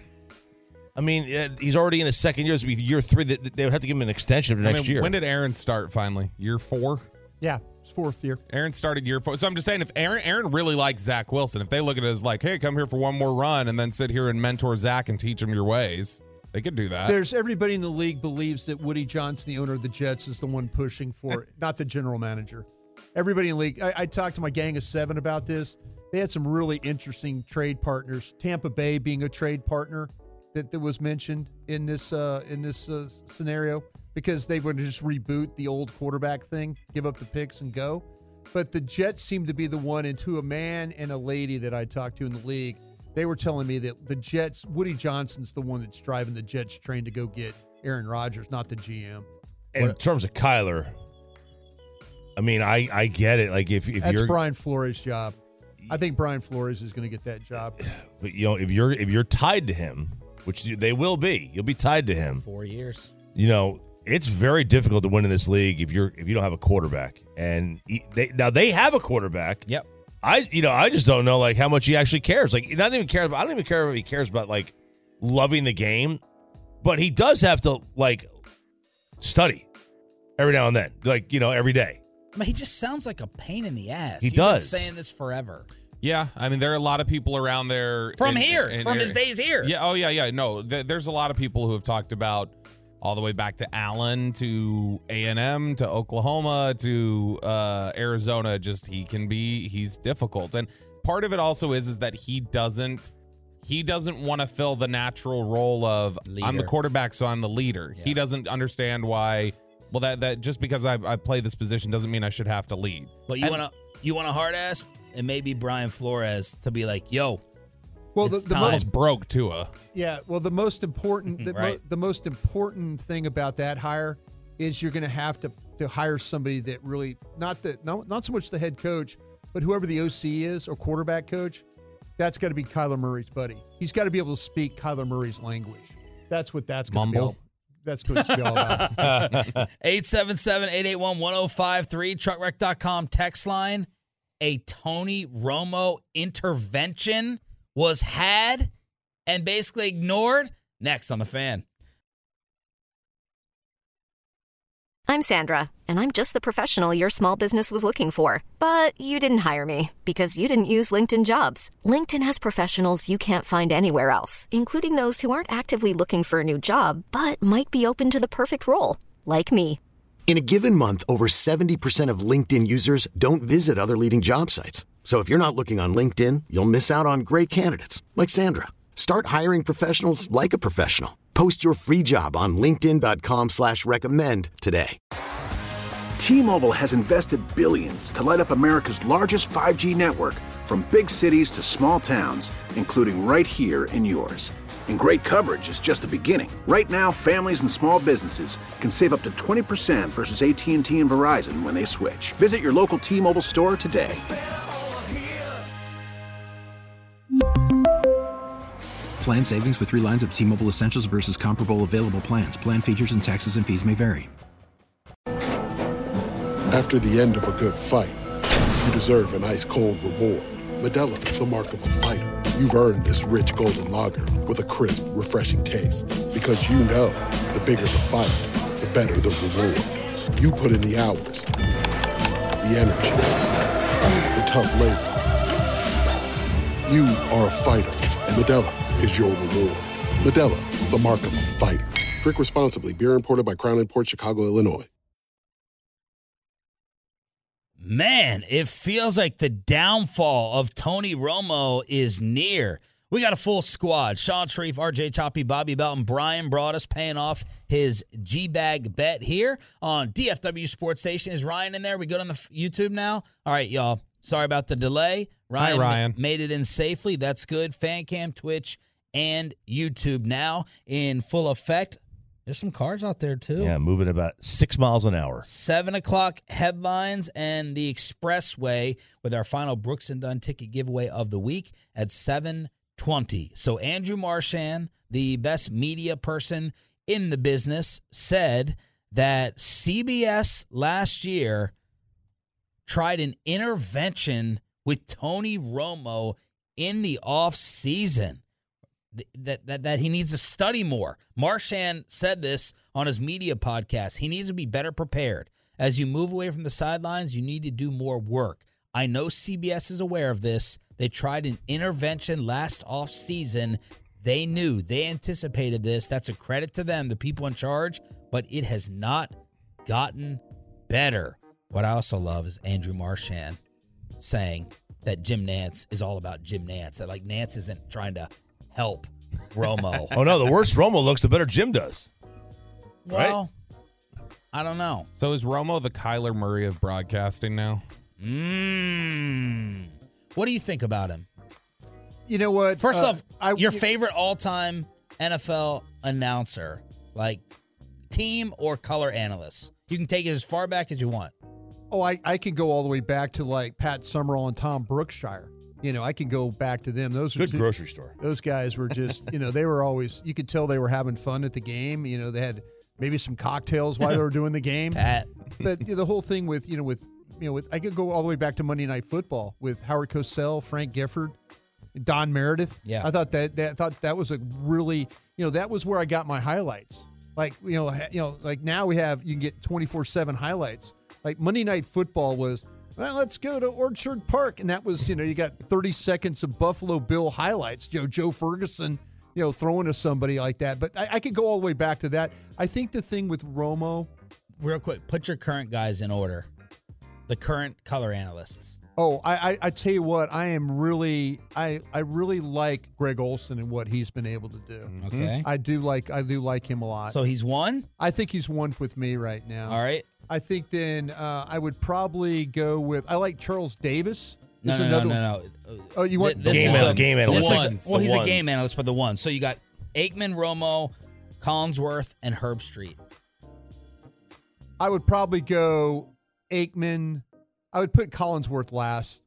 I mean, uh, he's already in his second year. This would be year three. They, they would have to give him an extension for I next mean, year. when did Aaron start finally? Year four? Yeah. His fourth year. Aaron started year four. So I'm just saying, if Aaron Aaron really likes Zach Wilson, if they look at it as like, hey, come here for one more run and then sit here and mentor Zach and teach him your ways, they could do that. There's everybody in the league believes that Woody Johnson, the owner of the Jets, is the one pushing for it, not the general manager. Everybody in the league. I, I talked to my gang of seven about this. They had some really interesting trade partners. Tampa Bay being a trade partner that, that was mentioned in this uh, in this uh, scenario, because they would just reboot the old quarterback thing, give up the picks and go. But the Jets seem to be the one, and to a man and a lady that I talked to in the league, they were telling me that the Jets, Woody Johnson's the one that's driving the Jets train to go get Aaron Rodgers, not the G M. In what, terms of Kyler, I mean, I, I get it. Like if, if that's you're Brian Flores' job. I think Brian Flores is going to get that job. But you know, if you're if you're tied to him, which they will be, you'll be tied to him. Four years. You know, it's very difficult to win in this league if you're if you don't have a quarterback. And he, they, now they have a quarterback. Yep. I you know I just don't know like how much he actually cares. Like not even care about. I don't even care if he cares about like loving the game, but he does have to like study every now and then, like you know every day. I mean, he just sounds like a pain in the ass. He You've does. Been saying this forever. Yeah, I mean, there are a lot of people around there. From in, here, in, from in, his days here. Yeah, oh, yeah, yeah. No, th- there's a lot of people who have talked about all the way back to Allen, to A and M, to Oklahoma, to uh, Arizona. Just he can be, he's difficult. And part of it also is, is that he doesn't, he doesn't want to fill the natural role of, leader. I'm the quarterback, so I'm the leader. Yeah. He doesn't understand why, well, that, that just because I, I play this position doesn't mean I should have to lead. But you want to, you want a hard ass? And maybe Brian Flores to be like, yo, well, the, the most broke Tua. Yeah, well, the most important, the, right. mo- the most important thing about that hire is you're going to have to to hire somebody that really not the no, not so much the head coach, but whoever the O C is or quarterback coach. That's got to be Kyler Murray's buddy. He's got to be able to speak Kyler Murray's language. That's what that's going to be. All, that's what it's going to be all about. eight seven seven, eight eight one, one oh five three, truck wreck dot com text line. A Tony Romo intervention was had and basically ignored. Next on The Fan. I'm Sandra, and I'm just the professional your small business was looking for. But you didn't hire me because you didn't use LinkedIn Jobs. LinkedIn has professionals you can't find anywhere else, including those who aren't actively looking for a new job, but might be open to the perfect role, like me. In a given month, over seventy percent of LinkedIn users don't visit other leading job sites. So if you're not looking on LinkedIn, you'll miss out on great candidates like Sandra. Start hiring professionals like a professional. Post your free job on linkedin dot com slash recommend today. T-Mobile has invested billions to light up America's largest five G network, from big cities to small towns, including right here in yours. And great coverage is just the beginning. Right now, families and small businesses can save up to twenty percent versus A T and T and Verizon when they switch. Visit your local T-Mobile store today. Plan savings with three lines of T-Mobile Essentials versus comparable available plans. Plan features and taxes and fees may vary. After the end of a good fight, you deserve an ice-cold reward. Modelo is the mark of a fighter. You've earned this rich golden lager with a crisp, refreshing taste. Because you know, the bigger the fight, the better the reward. You put in the hours, the energy, the tough labor. You are a fighter, and Modelo is your reward. Modelo, the mark of a fighter. Drink responsibly. Beer imported by Crown Imports, Chicago, Illinois. Man, it feels like the downfall of Tony Romo is near. We got a full squad. Sean Sharif, R J Choppy, Bobby Belton, Brian Broaddus paying off his G-Bag bet here on D F W Sports Station. Is Ryan in there? We good on the YouTube now? All right, y'all. Sorry about the delay. Ryan, Hi, Ryan. made it in safely. That's good. FanCam, Twitch, and YouTube now in full effect. There's some cars out there, too. Yeah, moving about six miles an hour. Seven o'clock headlines and the Expressway with our final Brooks and Dunn ticket giveaway of the week at seven twenty. So Andrew Marchand, the best media person in the business, said that C B S last year tried an intervention with Tony Romo in the offseason. That, that that he needs to study more. Marchand said this on his media podcast. He needs to be better prepared. As you move away from the sidelines, you need to do more work. I know C B S is aware of this. They tried an intervention last offseason. They knew. They anticipated this. That's a credit to them, the people in charge, but it has not gotten better. What I also love is Andrew Marchand saying that Jim Nantz is all about Jim Nantz. That, like, Nantz isn't trying to help Romo. Oh, no, the worse Romo looks, the better Jim does. Well, right? I don't know. So is Romo the Kyler Murray of broadcasting now? Mmm. What do you think about him? You know what? First uh, off, I, your favorite all-time N F L announcer, like team or color analyst. You can take it as far back as you want. Oh, I, I can go all the way back to like Pat Summerall and Tom Brookshire. You know, I can go back to them. Those are good two, grocery store. Those guys were just, you know, they were always, you could tell they were having fun at the game. You know, they had maybe some cocktails while they were doing the game. Pat. But you know, the whole thing with, you know, with, you know, with, I could go all the way back to Monday Night Football with Howard Cosell, Frank Gifford, Don Meredith. Yeah. I thought that, that, I thought that was a really, you know, that was where I got my highlights. Like, you know, you know, like now we have, you can get twenty-four seven highlights. Like Monday Night Football was, well, let's go to Orchard Park. And that was, you know, you got thirty seconds of Buffalo Bill highlights. Joe, Joe Ferguson, you know, throwing to somebody like that. But I, I could go all the way back to that. I think the thing with Romo. Real quick, put your current guys in order. The current color analysts. Oh, I, I, I tell you what, I am really, I, I really like Greg Olson and what he's been able to do. Okay. I do like, I do like him a lot. So he's one? I think he's one with me right now. All right. I think then uh, I would probably go with, I like Charles Davis. No, It's no, another no, no, one. no. Oh, you want This Game is an- a- game this analyst. is- Well, The he's a ones. game analyst for the one. So you got Aikman, Romo, Collinsworth, and Herb Street. I would probably go Aikman. I would put Collinsworth last.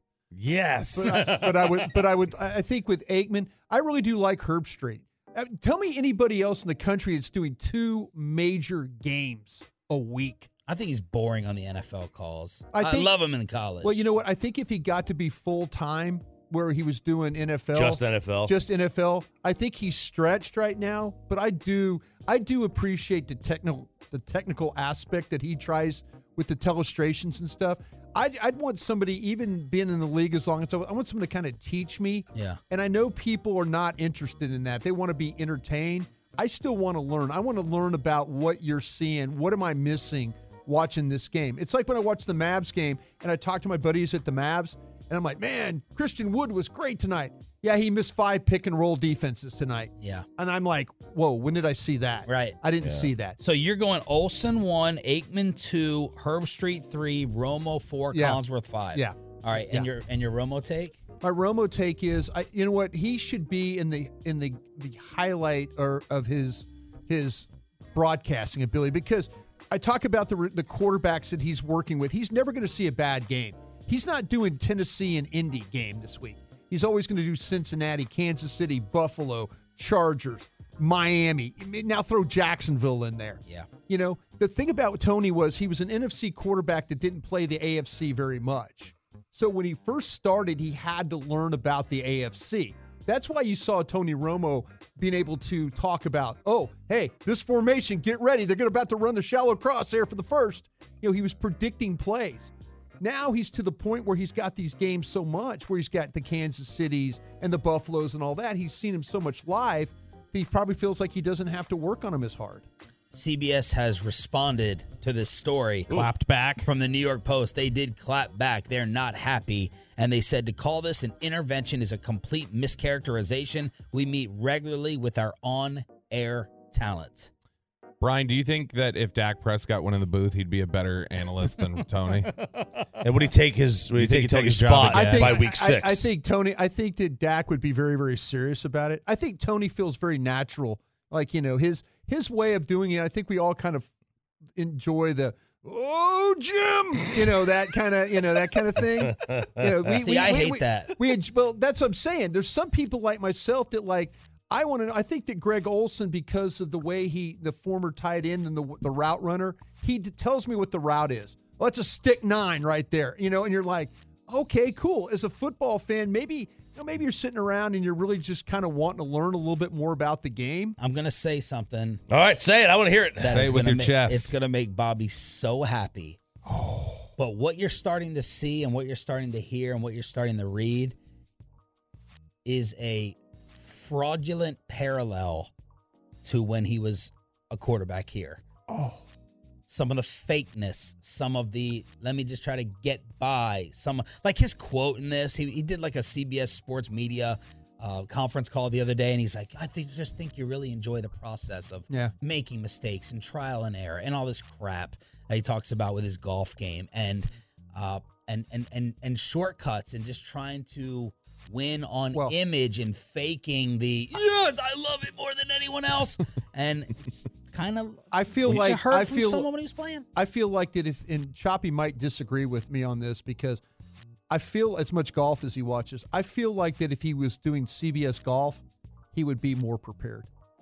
Yes. But I, but I would, but I would, I think with Aikman, I really do like Herb Street. Uh, Tell me anybody else in the country that's doing two major games a week. I think he's boring on the N F L calls. I I, think- love him in college. Well, you know what? I think if he got to be full time where he was doing N F L, Just N F L. just N F L, I think he's stretched right now. But I do, I do appreciate the technical, the technical aspect that he tries with the telestrations and stuff. I'd, I'd want somebody, even being in the league as long as I, I want someone to kind of teach me. Yeah. And I know people are not interested in that. They want to be entertained. I still want to learn. I want to learn about what you're seeing. What am I missing watching this game? It's like when I watch the Mavs game and I talk to my buddies at the Mavs and I'm like, man, Christian Wood was great tonight. Yeah, he missed five pick and roll defenses tonight. Yeah. And I'm like, whoa, when did I see that? Right. I didn't see that. So you're going Olsen one, Aikman two, Herb Street three, Romo four, Yeah. Collinsworth five. Yeah. All right. And Yeah. your and your Romo take? My Romo take is, I, you know what? He should be in the in the the highlight or of his his broadcasting ability, because I talk about the the quarterbacks that he's working with. He's never going to see a bad game. He's not doing Tennessee and Indy game this week. He's always going to do Cincinnati, Kansas City, Buffalo, Chargers, Miami. Now throw Jacksonville in there. Yeah. You know, the thing about Tony was he was an N F C quarterback that didn't play the A F C very much. So when he first started, he had to learn about the A F C. That's why you saw Tony Romo being able to talk about, oh, hey, this formation, get ready. They're going to about to run the shallow crosshair for the first. You know, he was predicting plays. Now he's to the point where he's got these games so much, where he's got the Kansas Cities and the Buffaloes and all that. He's seen him so much live that he probably feels like he doesn't have to work on them as hard. C B S has responded to this story. Clapped back. From the New York Post. They did clap back. They're not happy. And they said to call this an intervention is a complete mischaracterization. We meet regularly with our on-air talent. Brian, do you think that if Dak Prescott went in the booth, he'd be a better analyst than Tony? And would he take his would he You think take, he'd take take his his job spot again? by week six? I, I think Tony, I think that Dak would be very, very serious about it. I think Tony feels very natural. Like, you know, his his way of doing it, I think we all kind of enjoy the, oh, Jim, you know, that kind of, you know, that kind of thing. You know, we, See, we, I we, hate we, that. We, well, that's what I'm saying. There's some people like myself that like, I want to know. I think that Greg Olson, because of the way he, the former tight end and the the route runner, he d- tells me what the route is. Well, it's a stick nine right there, you know, and you're like, okay, cool. As a football fan, maybe, you know, maybe you're sitting around and you're really just kind of wanting to learn a little bit more about the game. I'm going to say something. All right, say it. I want to hear it. that Say is it with gonna your ma- chest. It's going to make Bobby so happy. But what you're starting to see and what you're starting to hear and what you're starting to read is a fraudulent parallel to when he was a quarterback here. Oh. Some of the fakeness, some of the, let me just try to get by. Some, like his quote in this, he, he did like a C B S Sports Media uh, conference call the other day, and he's like, I think just think you really enjoy the process of yeah. making mistakes and trial and error and all this crap that he talks about with his golf game and uh, and, and, and, and shortcuts and just trying to win on well, image and faking the, yes, I love it more than anyone else. And it's kind of, I feel like heard I from feel someone when he was playing. I feel like that if, and Choppy might disagree with me on this because I feel as much golf as he watches. I feel like that if he was doing C B S Golf, he would be more prepared.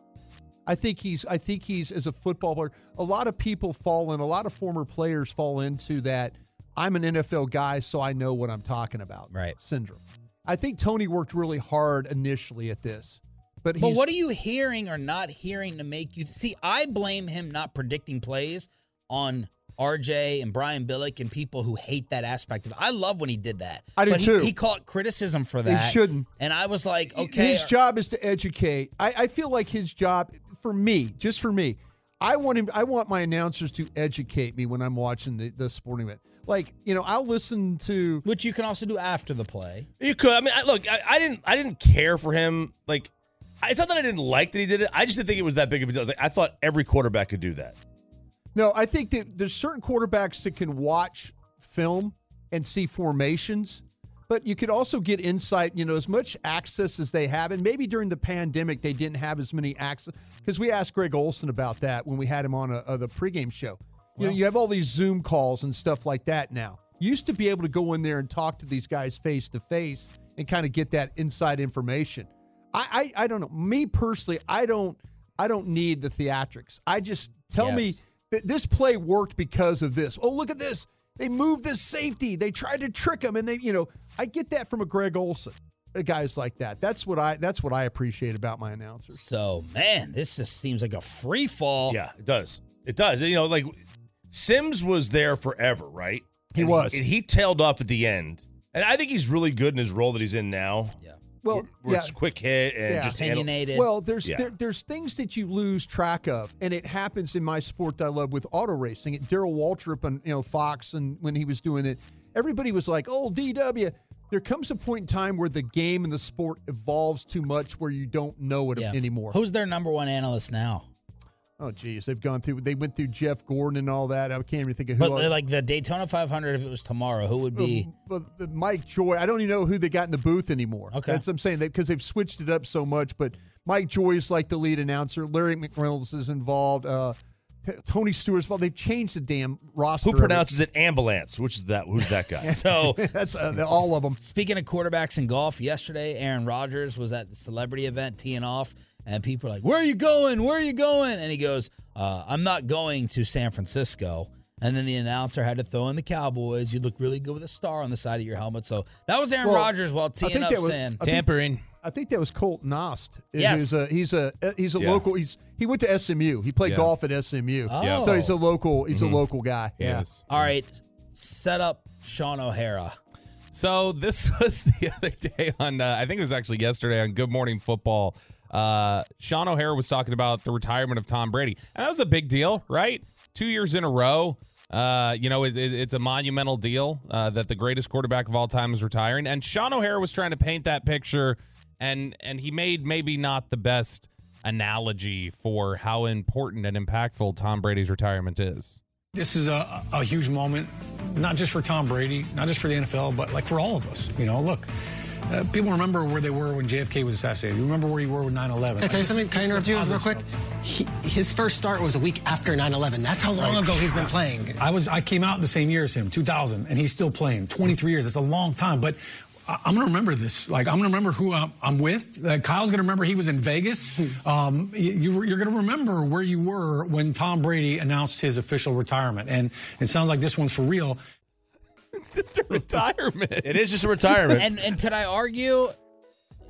I think he's, I think he's as a football player, a lot of people fall in, a lot of former players fall into that. I'm an N F L guy, so I know what I'm talking about. Right. Syndrome. I think Tony worked really hard initially at this. But, but he's, what are you hearing or not hearing to make you see? I blame him not predicting plays on R J and Brian Billick and people who hate that aspect of it. I love when he did that. I do but too. He, he caught criticism for that. He shouldn't. And I was like, okay. His job is to educate. I, I feel like his job, for me, just for me, I want him. I want my announcers to educate me when I'm watching the, the sporting event. Like, you know, I'll listen to, which you can also do after the play. You could. I mean, I, look, I, I didn't. I didn't care for him. Like, it's not that I didn't like that he did it. I just didn't think it was that big of a deal. Like, I thought every quarterback could do that. No, I think that there's certain quarterbacks that can watch film and see formations, but you could also get insight, you know, as much access as they have. And maybe during the pandemic, they didn't have as many access. Because we asked Greg Olson about that when we had him on a, a, the pregame show. You know, you have all these Zoom calls and stuff like that now. You used to be able to go in there and talk to these guys face to face and kind of get that inside information. I, I I don't know. Me personally, I don't I don't need the theatrics. I just tell Yes. me that this play worked because of this. Oh, look at this. They moved this safety. They tried to trick him, and they, you know, I get that from a Greg Olson. Guys like that. That's what I that's what I appreciate about my announcers. So, man, this just seems like a free fall. Yeah, it does. It does. You know, like Sims was there forever, right? He and was. He, and he tailed off at the end. And I think he's really good in his role that he's in now. Yeah. Well, where, where yeah. it's quick hit and Yeah. just Opinionated. Well, there's Yeah. there, there's things that you lose track of, and it happens in my sport that I love with auto racing. Daryl Waltrip on you know Fox, and when he was doing it, everybody was like, "Oh, D W." There comes a point in time where the game and the sport evolves too much, where you don't know it Yeah. anymore. Who's their number one analyst now? Oh, geez, they've gone through. They went through Jeff Gordon and all that. I can't even think of who. But else. like the Daytona five hundred, if it was tomorrow, who would be? But, but Mike Joy, I don't even know who they got in the booth anymore. Okay. That's what I'm saying, because they've switched it up so much. But Mike Joy is like the lead announcer. Larry McReynolds is involved. Uh, T- Tony Stewart's involved. They've changed the damn roster. Who pronounces it ambulance? Which is that? Who's that guy? So That's uh, all of them. Speaking of quarterbacks in golf, yesterday Aaron Rodgers was at the celebrity event teeing off, and people are like, "Where are you going? Where are you going?" And he goes, uh, "I'm not going to San Francisco." And then the announcer had to throw in the Cowboys. You look really good with a star on the side of your helmet. So that was Aaron Well, Rodgers while I teeing think up that was- saying, I think- Tampering. I think that was Colt Nost. Yes. He's a he's a he's a Yeah. local. He's he went to S M U. He played Yeah. golf at S M U. Oh. So he's a local. He's Mm-hmm. a local guy. Yeah. Yes. "All right, set up Sean O'Hara." So this was the other day on, uh, I think it was actually yesterday on Good Morning Football. Uh, Sean O'Hara was talking about the retirement of Tom Brady. And that was a big deal, right? Two years in a row. Uh, you know, it, it, it's a monumental deal uh, that the greatest quarterback of all time is retiring. And Sean O'Hara was trying to paint that picture, and and he made maybe not the best analogy for how important and impactful Tom Brady's retirement is. This is a, a huge moment, not just for Tom Brady, not just for the N F L, but like for all of us. You know, look, uh, people remember where they were when J F K was assassinated. You remember where you were with nine eleven. Can I tell you something? Can I interrupt you real quick? He, his first start was a week after nine eleven. That's how long ago he's been playing. I was. I came out the same year as him, two thousand, and he's still playing. twenty-three years. That's a long time. But I, I'm going to remember this. Like, I'm going to remember who I'm, I'm with. Uh, Kyle's going to remember he was in Vegas. Um, you, you're going to remember where you were when Tom Brady announced his official retirement. And it sounds like this one's for real. It's just a retirement. It is just a retirement. And and could I argue,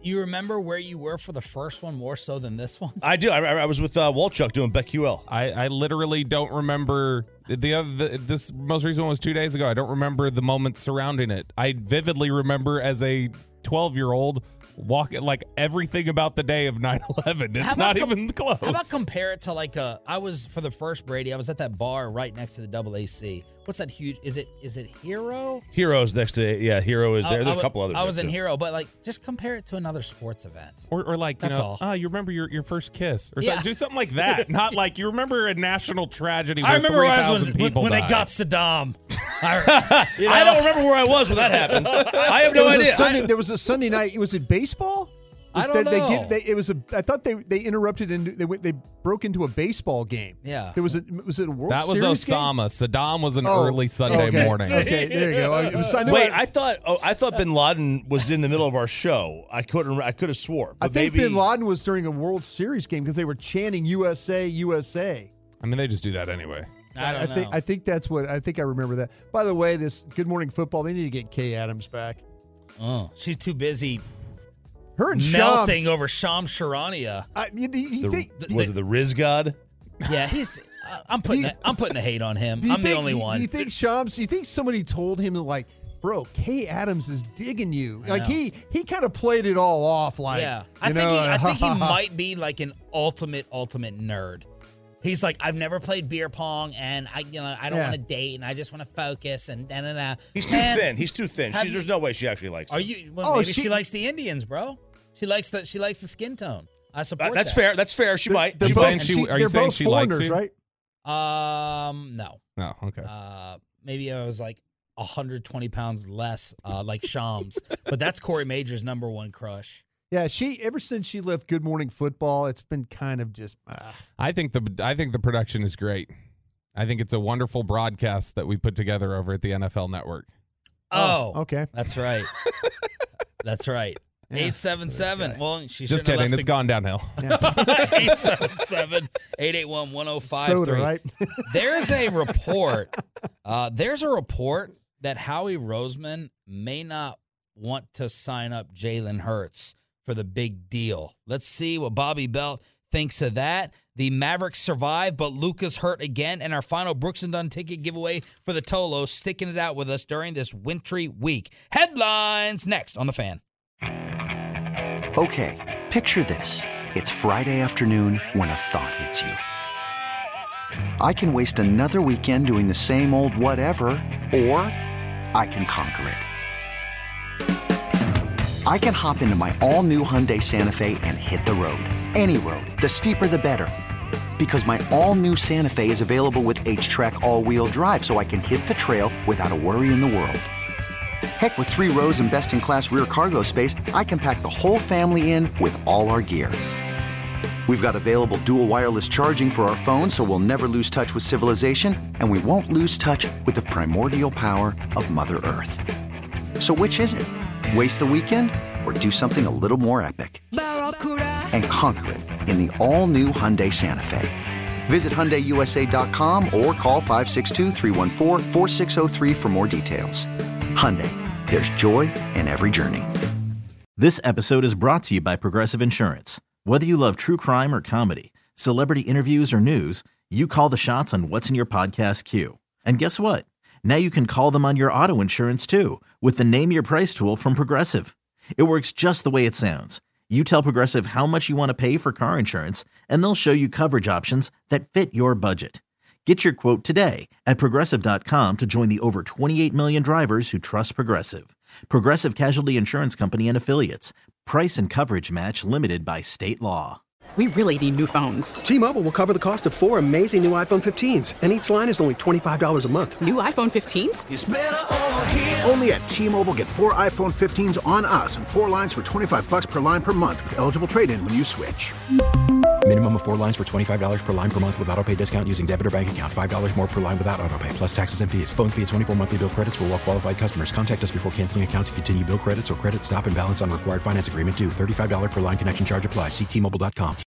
You remember where you were for the first one more so than this one? I do. I, I was with uh, Walchuk doing BetQL. I, I literally don't remember the other. The, this most recent one was two days ago. I don't remember the moments surrounding it. I vividly remember as a twelve-year-old walking like everything about the day of nine eleven. It's not com- even close. How about compare it to like a? I was for the first Brady. I was at that bar right next to the double A C. What's that huge? Is it is it Hero? Hero's next to yeah. Hero is there. I, There's I, a couple others. I was in too. Hero, but like just compare it to another sports event. Or, or like you That's know, all. oh, you remember your, your first kiss, or Yeah. something. Do something like that. Not like you remember a national tragedy where I remember three when, I was, thousand when, people when they died. got Saddam. I, you know? I don't remember where I was when that happened. I have There no was idea. A Sunday, I- there was a Sunday night. Was it baseball? I Was don't that they know. get- they- it was a. I thought they they interrupted and they went. They broke into a baseball game. Yeah. There was a. Was it a World That was Series game? Osama. Saddam was an Oh, early Sunday okay. morning. Okay, there you go. I, it was, I knew Wait, I, I thought oh, I thought Bin Laden was in the middle of our show. I couldn't. I could have swore. I But think maybe, Bin Laden was during a World Series game because they were chanting U S A, U S A. I mean, they just do that anyway. I don't I know. think I think that's what I think I remember that. By the way, this Good Morning Football, they need to get Kay Adams back. Oh, she's too busy Her and melting Shams. over Sham Sharania. I, you, you the, think? was it the Riz God? Yeah, he's. Uh, I'm putting. Do you- the, I'm putting the hate on him. do you I'm think, the only do, one. Do you think Shams? Do you think somebody told him like, bro, Kay Adams is digging you? I Like know. he he kind of played it all off. Like yeah, I you think know, he. I think he ha, ha, ha. might be like an ultimate, ultimate nerd. He's like, I've never played beer pong, and I, you know, I don't Yeah. want to date, and I just want to focus, and da da da. He's too And thin. He's too thin. have She's, you- there's no way she actually likes Are him. you? Well, Oh, maybe she- she, likes the Indians, bro. She likes the. She likes the skin tone. I support Uh, that's that. fair. That's fair. She They're- might. They're You both, saying she- are you they're saying both she likes foreigners, you? right? Um, no. Oh, okay. Uh, maybe I was like one hundred twenty pounds less, uh, like Shams. But that's Corey Major's number one crush. Yeah, she ever since she left Good Morning Football, it's been kind of just. Ah. I think the I think the production is great. I think it's a wonderful broadcast that we put together over at the N F L Network. Oh, okay. That's right. That's right. eight seven seven. Well, she Just shouldn't have kidding. left It's gone downhill. eight seven seven, eight eight one, one oh five three. Soda, right? There's a report. Uh, there's a report that Howie Roseman may not want to sign up Jalen Hurts for the big deal. Let's see what Bobby Belt thinks of that. The Mavericks survive, but Luka's hurt again. And our final Brooks and Dunn ticket giveaway for the Tolo, sticking it out with us during this wintry week. Headlines next on The Fan. Okay, picture this. It's Friday afternoon when a thought hits you. I can waste another weekend doing the same old whatever, or I can conquer it. I can hop into my all-new Hyundai Santa Fe and hit the road. Any road. The steeper, the better. Because my all-new Santa Fe is available with H-Track all-wheel drive, so I can hit the trail without a worry in the world. Heck, with three rows and best-in-class rear cargo space, I can pack the whole family in with all our gear. We've got available dual wireless charging for our phones, so we'll never lose touch with civilization, and we won't lose touch with the primordial power of Mother Earth. So which is it? Waste the weekend or do something a little more epic? And conquer it in the all-new Hyundai Santa Fe. Visit Hyundai U S A dot com or call five six two, three one four, four six zero three for more details. Hyundai, there's joy in every journey. This episode is brought to you by Progressive Insurance. Whether you love true crime or comedy, celebrity interviews or news, you call the shots on what's in your podcast queue. And guess what? Now you can call them on your auto insurance too with the Name Your Price tool from Progressive. It works just the way it sounds. You tell Progressive how much you want to pay for car insurance, and they'll show you coverage options that fit your budget. Get your quote today at Progressive dot com to join the over twenty-eight million drivers who trust Progressive. Progressive Casualty Insurance Company and Affiliates. Price and coverage match limited by state law. We really need new phones. T-Mobile will cover the cost of four amazing new iPhone fifteens, and each line is only twenty-five dollars a month. New iPhone fifteens? It's better over here. Only at T-Mobile, get four iPhone fifteens on us and four lines for twenty-five bucks per line per month with eligible trade-in when you switch. Minimum of four lines for twenty-five dollars per line per month with autopay discount using debit or bank account. five dollars more per line without autopay, plus taxes and fees. Phone fee at twenty-four monthly bill credits for well-qualified customers. Contact us before canceling account to continue bill credits or credit stop and balance on required finance agreement due. thirty-five dollars per line connection charge applies. See T Mobile dot com.